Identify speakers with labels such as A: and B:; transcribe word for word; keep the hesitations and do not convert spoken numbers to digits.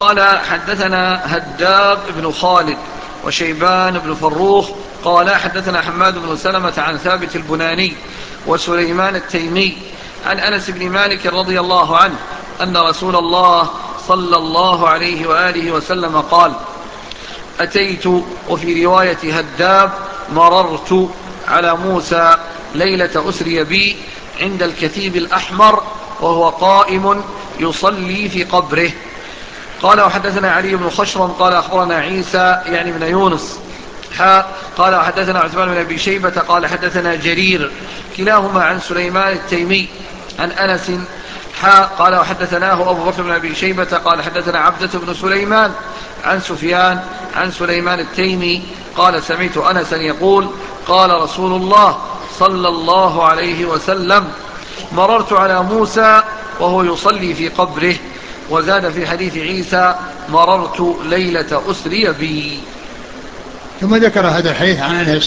A: قال حدثنا هداب بن خالد وشيبان بن فروخ قال حدثنا حماد بن سلمة عن ثابت البناني وسليمان التيمي عن أنس بن مالك رضي الله عنه أن رسول الله صلى الله عليه وآله وسلم قال: أتيت، وفي رواية هداب مررت على موسى ليلة أسري بي عند الكثيب الأحمر وهو قائم يصلي في قبره. قال وحدثنا علي بن خشرم قال أخبرنا عيسى يعني بن يونس حاء قال وحدثنا عثمان بن أبي شيبة قال حدثنا جرير كلاهما عن سليمان التيمي عن أنس حاء قال وحدثناه أبو بكر بن أبي شيبة قال حدثنا عبدة بن سليمان عن سفيان عن سليمان التيمي قال سمعت أنسا يقول: قال رسول الله صلى الله عليه وسلم: مررت على موسى وهو يصلي في قبره. وزاد في حديث عيسى: مررت ليلة أسري بي.
B: ثم ذكر هذا الحديث عن أنس